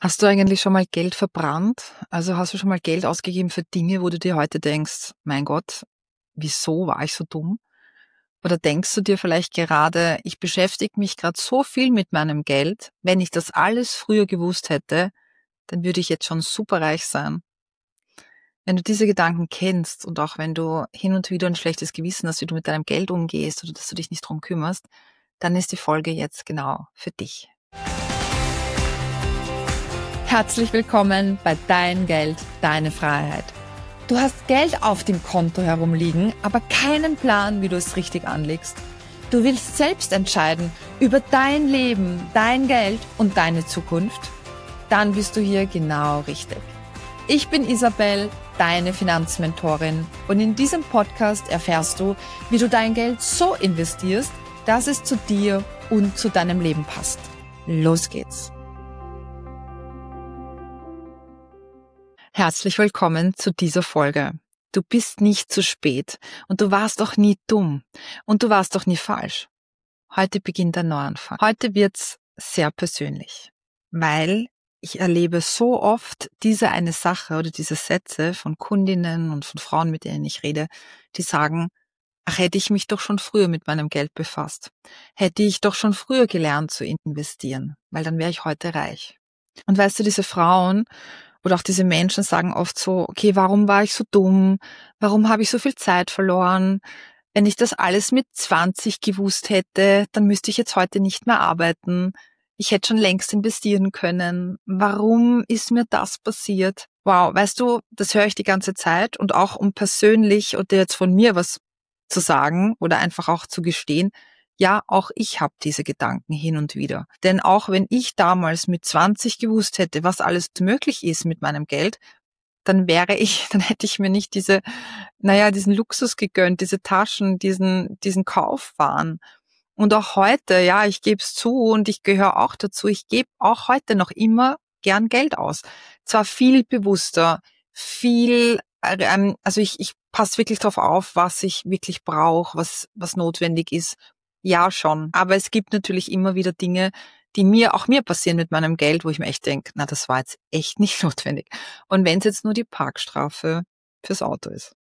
Hast du eigentlich schon mal Geld verbrannt? Also hast du schon mal Geld ausgegeben für Dinge, wo du dir heute denkst, mein Gott, wieso war ich so dumm? Oder denkst du dir vielleicht gerade, ich beschäftige mich gerade so viel mit meinem Geld, wenn ich das alles früher gewusst hätte, dann würde ich jetzt schon superreich sein. Wenn du diese Gedanken kennst und auch wenn du hin und wieder ein schlechtes Gewissen hast, wie du mit deinem Geld umgehst oder dass du dich nicht drum kümmerst, dann ist die Folge jetzt genau für dich. Herzlich willkommen bei Dein Geld, deine Freiheit. Du hast Geld auf dem Konto herumliegen, aber keinen Plan, wie du es richtig anlegst. Du willst selbst entscheiden über dein Leben, dein Geld und deine Zukunft? Dann bist du hier genau richtig. Ich bin Isabel, deine Finanzmentorin, und in diesem Podcast erfährst du, wie du dein Geld so investierst, dass es zu dir und zu deinem Leben passt. Los geht's! Herzlich willkommen zu dieser Folge. Du bist nicht zu spät und du warst doch nie dumm und du warst doch nie falsch. Heute beginnt ein Neuanfang. Heute wird's sehr persönlich, weil ich erlebe so oft diese eine Sache oder diese Sätze von Kundinnen und von Frauen, mit denen ich rede, die sagen, ach, hätte ich mich doch schon früher mit meinem Geld befasst. Hätte ich doch schon früher gelernt zu investieren, weil dann wäre ich heute reich. Und weißt du, diese Frauen oder auch diese Menschen sagen oft so, okay, warum war ich so dumm? Warum habe ich so viel Zeit verloren? Wenn ich das alles mit 20 gewusst hätte, dann müsste ich jetzt heute nicht mehr arbeiten. Ich hätte schon längst investieren können. Warum ist mir das passiert? Wow, weißt du, das höre ich die ganze Zeit, und auch um persönlich oder jetzt von mir was zu sagen oder einfach auch zu gestehen, ja, auch ich habe diese Gedanken hin und wieder. Denn auch wenn ich damals mit 20 gewusst hätte, was alles möglich ist mit meinem Geld, dann hätte ich mir nicht diesen Luxus gegönnt, diese Taschen, diesen Kaufwahn. Und auch heute, ja, ich gebe es zu und ich gehöre auch dazu, ich gebe auch heute noch immer gern Geld aus. Zwar viel bewusster, also ich passe wirklich drauf auf, was ich wirklich brauche, was notwendig ist. Ja, schon. Aber es gibt natürlich immer wieder Dinge, die mir passieren mit meinem Geld, wo ich mir echt denke, na, das war jetzt echt nicht notwendig. Und wenn es jetzt nur die Parkstrafe fürs Auto ist.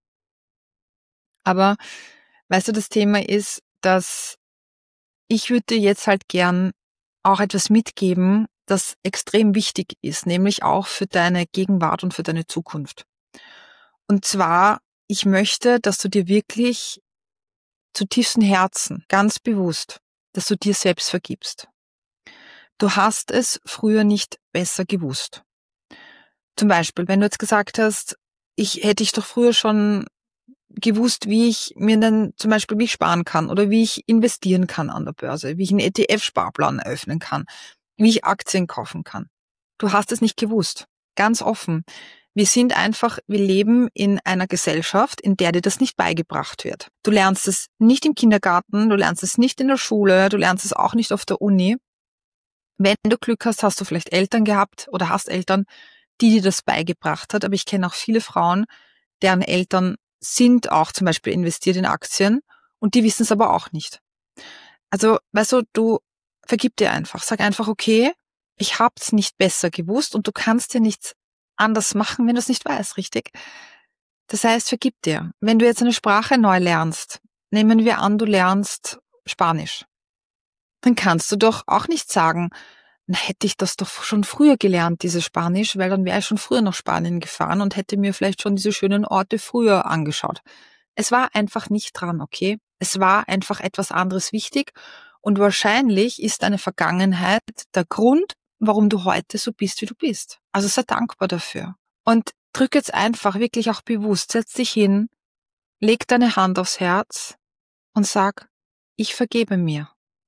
Aber weißt du, das Thema ist, dass ich würde dir jetzt halt gern auch etwas mitgeben, das extrem wichtig ist, nämlich auch für deine Gegenwart und für deine Zukunft. Und zwar, ich möchte, dass du dir wirklich zu tiefstem Herzen, ganz bewusst, dass du dir selbst vergibst. Du hast es früher nicht besser gewusst. Zum Beispiel, wenn du jetzt gesagt hast, hätte ich doch früher schon gewusst, wie ich mir dann zum Beispiel, wie ich sparen kann oder wie ich investieren kann an der Börse, wie ich einen ETF-Sparplan eröffnen kann, wie ich Aktien kaufen kann. Du hast es nicht gewusst. Ganz offen. Wir leben in einer Gesellschaft, in der dir das nicht beigebracht wird. Du lernst es nicht im Kindergarten, du lernst es nicht in der Schule, du lernst es auch nicht auf der Uni. Wenn du Glück hast, hast du vielleicht Eltern gehabt oder hast Eltern, die dir das beigebracht hat. Aber ich kenne auch viele Frauen, deren Eltern sind auch zum Beispiel investiert in Aktien und die wissen es aber auch nicht. Also, weißt du vergib dir einfach. Sag einfach, okay, ich hab's nicht besser gewusst und du kannst dir nichts anders machen, wenn du es nicht weißt, richtig? Das heißt, vergib dir. Wenn du jetzt eine Sprache neu lernst, nehmen wir an, du lernst Spanisch, dann kannst du doch auch nicht sagen, na, hätte ich das doch schon früher gelernt, dieses Spanisch, weil dann wäre ich schon früher nach Spanien gefahren und hätte mir vielleicht schon diese schönen Orte früher angeschaut. Es war einfach nicht dran, okay? Es war einfach etwas anderes wichtig und wahrscheinlich ist deine Vergangenheit der Grund, warum du heute so bist, wie du bist. Also sei dankbar dafür. Und drück jetzt einfach wirklich auch bewusst, setz dich hin, leg deine Hand aufs Herz und sag, ich vergebe mir.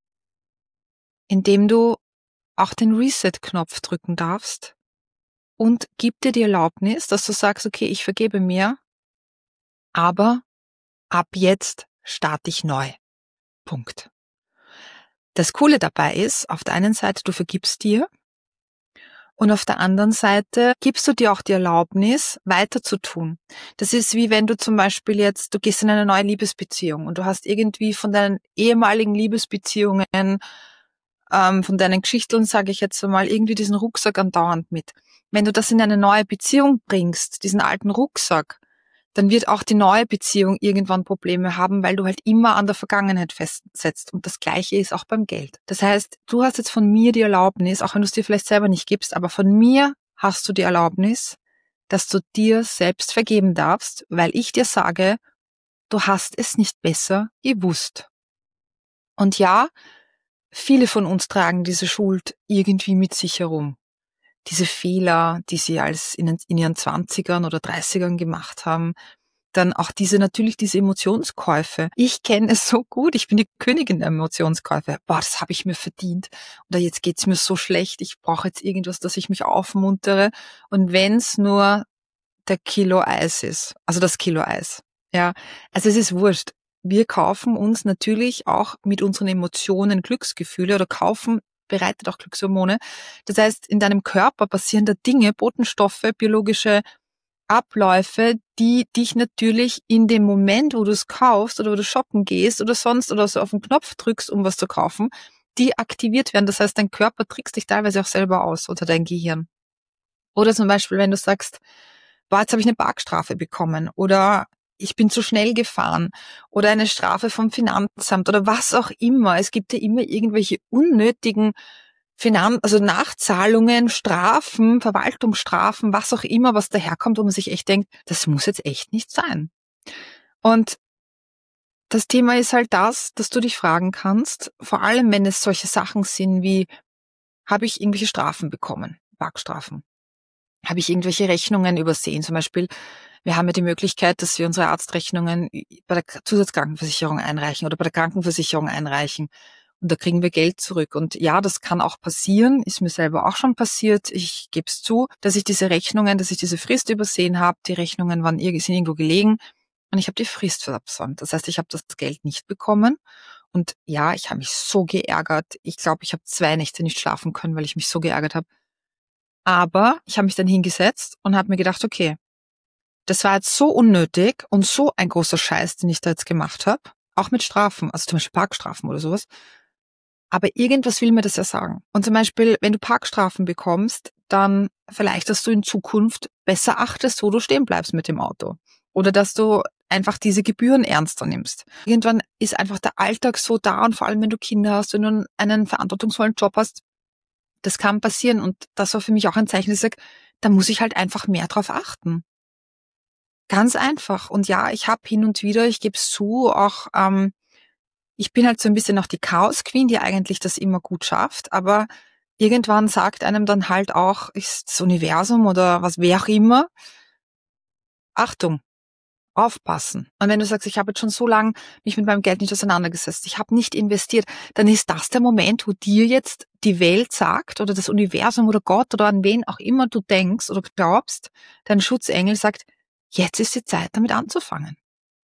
Indem du auch den Reset-Knopf drücken darfst und gib dir die Erlaubnis, dass du sagst, okay, ich vergebe mir, aber ab jetzt starte ich neu. Punkt. Das Coole dabei ist, auf der einen Seite, du vergibst dir und auf der anderen Seite gibst du dir auch die Erlaubnis, weiter zu tun. Das ist wie wenn du zum Beispiel du gehst in eine neue Liebesbeziehung und du hast irgendwie von deinen ehemaligen Liebesbeziehungen von deinen Geschichten, sage ich jetzt mal, irgendwie diesen Rucksack andauernd mit. Wenn du das in eine neue Beziehung bringst, diesen alten Rucksack, dann wird auch die neue Beziehung irgendwann Probleme haben, weil du halt immer an der Vergangenheit festsetzt. Und das Gleiche ist auch beim Geld. Das heißt, du hast jetzt von mir die Erlaubnis, auch wenn du es dir vielleicht selber nicht gibst, aber von mir hast du die Erlaubnis, dass du dir selbst vergeben darfst, weil ich dir sage, du hast es nicht besser gewusst. Und ja, viele von uns tragen diese Schuld irgendwie mit sich herum. Diese Fehler, die sie in ihren 20ern oder 30ern gemacht haben. Dann auch diese Emotionskäufe. Ich kenne es so gut. Ich bin die Königin der Emotionskäufe. Boah, das habe ich mir verdient. Oder jetzt geht's mir so schlecht. Ich brauche jetzt irgendwas, dass ich mich aufmuntere. Und wenn's nur der Kilo Eis ist. Also das Kilo Eis. Ja, also es ist wurscht. Wir kaufen uns natürlich auch mit unseren Emotionen Glücksgefühle oder bereitet auch Glückshormone. Das heißt, in deinem Körper passieren da Dinge, Botenstoffe, biologische Abläufe, die dich natürlich in dem Moment, wo du es kaufst oder wo du shoppen gehst oder sonst oder so auf den Knopf drückst, um was zu kaufen, die aktiviert werden. Das heißt, dein Körper trickst dich teilweise auch selber aus oder dein Gehirn. Oder zum Beispiel, wenn du sagst, boah, jetzt habe ich eine Parkstrafe bekommen oder ich bin zu schnell gefahren oder eine Strafe vom Finanzamt oder was auch immer. Es gibt ja immer irgendwelche unnötigen Nachzahlungen, Strafen, Verwaltungsstrafen, was auch immer, was daherkommt, wo man sich echt denkt, das muss jetzt echt nicht sein. Und das Thema ist halt das, dass du dich fragen kannst, vor allem wenn es solche Sachen sind wie, habe ich irgendwelche Strafen bekommen, Parkstrafen? Habe ich irgendwelche Rechnungen übersehen? Zum Beispiel, wir haben ja die Möglichkeit, dass wir unsere Arztrechnungen bei der Zusatzkrankenversicherung einreichen oder bei der Krankenversicherung einreichen. Und da kriegen wir Geld zurück. Und ja, das kann auch passieren, ist mir selber auch schon passiert. Ich gebe es zu, dass ich diese Frist übersehen habe. Die Rechnungen sind irgendwo gelegen und ich habe die Frist versäumt. Das heißt, ich habe das Geld nicht bekommen. Und ja, ich habe mich so geärgert. Ich glaube, ich habe 2 Nächte nicht schlafen können, weil ich mich so geärgert habe. Aber ich habe mich dann hingesetzt und habe mir gedacht, okay, das war jetzt so unnötig und so ein großer Scheiß, den ich da jetzt gemacht habe. Auch mit Strafen, also zum Beispiel Parkstrafen oder sowas. Aber irgendwas will mir das ja sagen. Und zum Beispiel, wenn du Parkstrafen bekommst, dann vielleicht, dass du in Zukunft besser achtest, wo du stehen bleibst mit dem Auto. Oder dass du einfach diese Gebühren ernster nimmst. Irgendwann ist einfach der Alltag so da und vor allem, wenn du Kinder hast, wenn du einen verantwortungsvollen Job hast, das kann passieren. Und das war für mich auch ein Zeichen, dass ich sage, da muss ich halt einfach mehr drauf achten. Ganz einfach. Und ja, ich habe hin und wieder, ich gebe es zu, auch ich bin halt so ein bisschen auch die Chaos Queen, die eigentlich das immer gut schafft, aber irgendwann sagt einem dann halt auch, ist das Universum oder wer auch immer, Achtung, aufpassen. Und wenn du sagst, ich habe jetzt schon so lange mich mit meinem Geld nicht auseinandergesetzt, ich habe nicht investiert, dann ist das der Moment, wo dir jetzt die Welt sagt oder das Universum oder Gott oder an wen auch immer du denkst oder glaubst, dein Schutzengel sagt, jetzt ist die Zeit, damit anzufangen.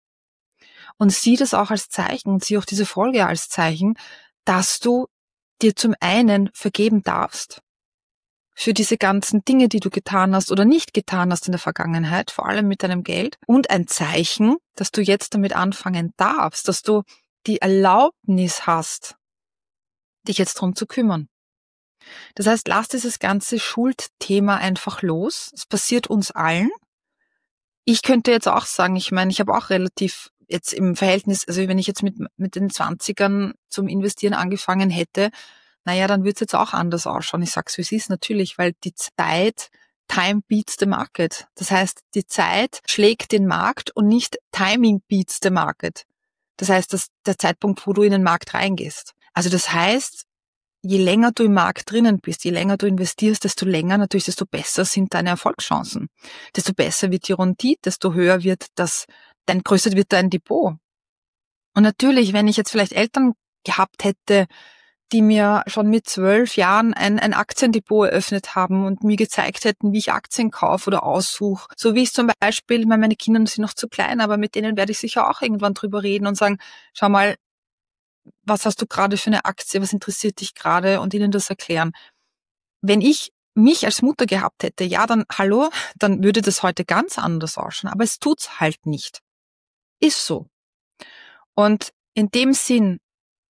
Und sieh das auch als Zeichen und sieh auch diese Folge als Zeichen, dass du dir zum einen vergeben darfst für diese ganzen Dinge, die du getan hast oder nicht getan hast in der Vergangenheit, vor allem mit deinem Geld, und ein Zeichen, dass du jetzt damit anfangen darfst, dass du die Erlaubnis hast, dich jetzt drum zu kümmern. Das heißt, lass dieses ganze Schuldthema einfach los. Es passiert uns allen. Ich könnte jetzt auch sagen, ich meine, ich habe auch relativ jetzt im Verhältnis, also wenn ich jetzt mit den 20ern zum Investieren angefangen hätte, naja, dann würde es jetzt auch anders ausschauen. Ich sag's, wie es ist, natürlich, weil die Zeit, Time beats the market. Das heißt, die Zeit schlägt den Markt und nicht Timing beats the market. Das heißt, das der Zeitpunkt, wo du in den Markt reingehst. Also das heißt, je länger du im Markt drinnen bist, je länger du investierst, desto besser sind deine Erfolgschancen. Desto besser wird die Rendite, desto höher größer wird dein Depot. Und natürlich, wenn ich jetzt vielleicht Eltern gehabt hätte, die mir schon mit 12 Jahren ein Aktiendepot eröffnet haben und mir gezeigt hätten, wie ich Aktien kaufe oder aussuche. So wie ich zum Beispiel, meine Kinder sind noch zu klein, aber mit denen werde ich sicher auch irgendwann drüber reden und sagen, schau mal, was hast du gerade für eine Aktie, was interessiert dich gerade, und ihnen das erklären. Wenn ich mich als Mutter gehabt hätte, ja, dann würde das heute ganz anders ausschauen, aber es tut's halt nicht. Ist so. Und in dem Sinn,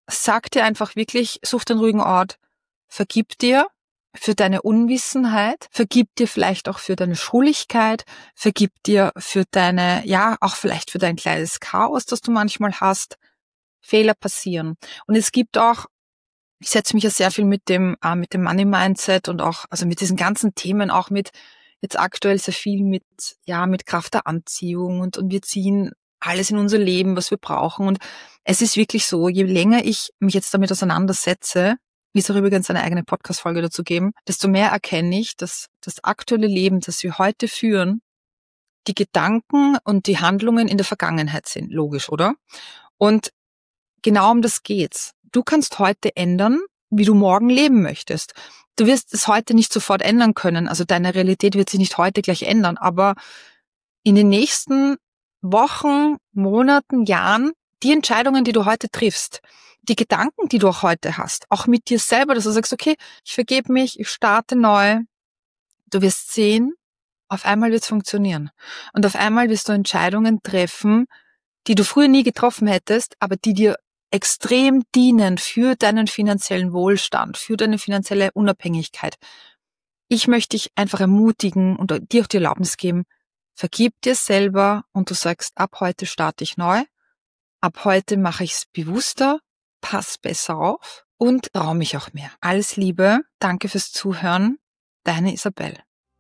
sag dir einfach wirklich, such den ruhigen Ort, vergib dir für deine Unwissenheit, vergib dir vielleicht auch für deine Schrulligkeit, vergib dir für deine, ja, auch vielleicht für dein kleines Chaos, das du manchmal hast. Fehler passieren. Und es gibt auch, ich setze mich ja sehr viel mit dem Money Mindset und auch, also mit diesen ganzen Themen, auch mit jetzt aktuell sehr viel mit Kraft der Anziehung und wir ziehen alles in unser Leben, was wir brauchen. Und es ist wirklich so, je länger ich mich jetzt damit auseinandersetze, wie es auch übrigens eine eigene Podcast-Folge dazu geben, desto mehr erkenne ich, dass das aktuelle Leben, das wir heute führen, die Gedanken und die Handlungen in der Vergangenheit sind. Logisch, oder? Und genau um das geht's. Du kannst heute ändern, wie du morgen leben möchtest. Du wirst es heute nicht sofort ändern können. Also deine Realität wird sich nicht heute gleich ändern, aber in den nächsten Wochen, Monaten, Jahren, die Entscheidungen, die du heute triffst, die Gedanken, die du auch heute hast, auch mit dir selber, dass du sagst, okay, ich vergebe mich, ich starte neu. Du wirst sehen, auf einmal wird's funktionieren. Und auf einmal wirst du Entscheidungen treffen, die du früher nie getroffen hättest, aber die dir extrem dienen für deinen finanziellen Wohlstand, für deine finanzielle Unabhängigkeit. Ich möchte dich einfach ermutigen und dir auch die Erlaubnis geben, vergib dir selber und du sagst, ab heute starte ich neu, ab heute mache ich es bewusster, pass besser auf und traue mich auch mehr. Alles Liebe, danke fürs Zuhören, deine Isabel.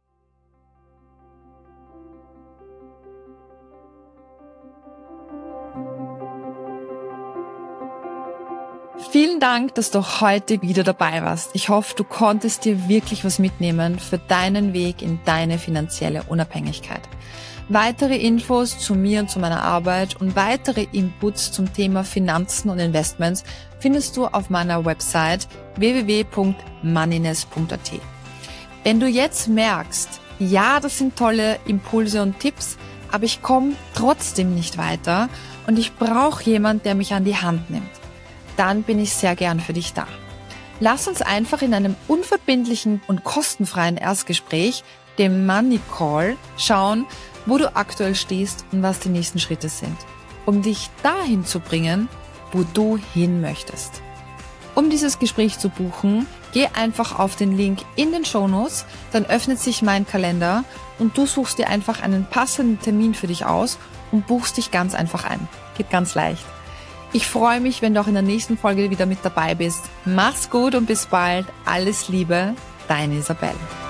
Vielen Dank, dass du heute wieder dabei warst. Ich hoffe, du konntest dir wirklich was mitnehmen für deinen Weg in deine finanzielle Unabhängigkeit. Weitere Infos zu mir und zu meiner Arbeit und weitere Inputs zum Thema Finanzen und Investments findest du auf meiner Website www.moneyness.at. Wenn du jetzt merkst, ja, das sind tolle Impulse und Tipps, aber ich komme trotzdem nicht weiter und ich brauche jemanden, der mich an die Hand nimmt, dann bin ich sehr gern für dich da. Lass uns einfach in einem unverbindlichen und kostenfreien Erstgespräch, dem Money Call, schauen, wo du aktuell stehst und was die nächsten Schritte sind, um dich dahin zu bringen, wo du hin möchtest. Um dieses Gespräch zu buchen, geh einfach auf den Link in den Shownotes, dann öffnet sich mein Kalender und du suchst dir einfach einen passenden Termin für dich aus und buchst dich ganz einfach ein. Geht ganz leicht. Ich freue mich, wenn du auch in der nächsten Folge wieder mit dabei bist. Mach's gut und bis bald. Alles Liebe, deine Isabel.